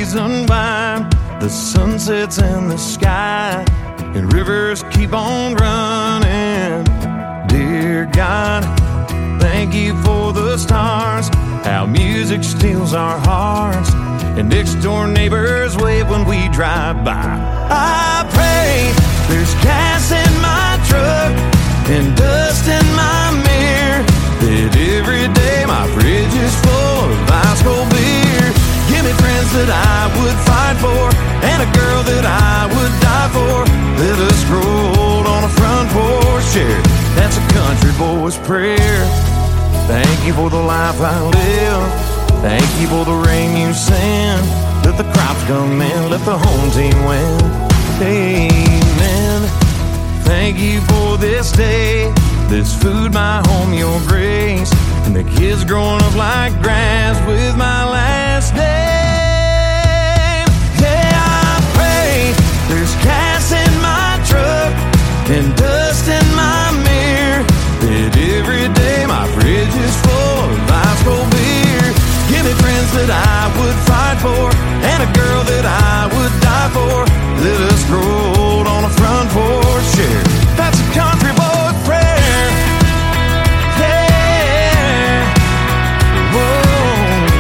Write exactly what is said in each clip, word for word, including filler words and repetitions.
reason why the sun sets in the sky and rivers keep on running. Dear God, thank you for the stars, how music steals our hearts, and next door neighbors wave when we drive by. I pray there's gas in my truck and dust in my mirror, that every day my fridge is full of ice cold beer. Give me friends that I would fight for and a girl that I would die for. Let us grow old on a front porch chair. That's a country boy's prayer. Thank you for the life I live. Thank you for the rain you send. Let the crops come in, let the home team win. Amen. Thank you for this day, this food, my home, your grace, and the kids growing up like grass with my last name. Yeah, I pray there's gas in my truck and dust in my mirror, that every day my fridge is full of ice cold beer. Give me friends that I would fight for and a girl that I would die for. Let us grow old on a front porch chair. That's a country boy prayer. Yeah. Whoa.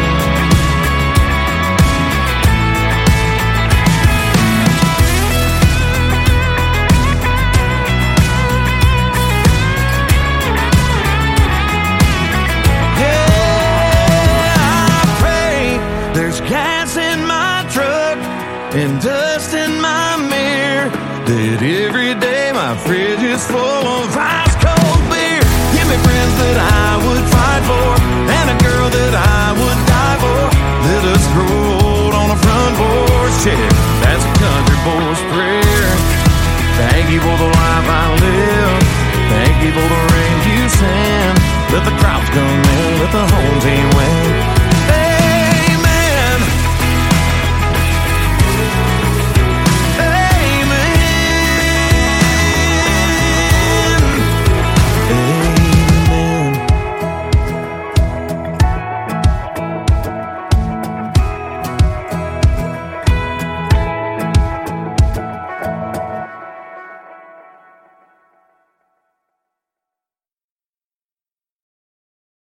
Gas in my truck and dust in my mirror, that every day my fridge is full of ice cold beer. Give me friends that I would fight for and a girl that I would die for. Let us grow old on a front porch chair.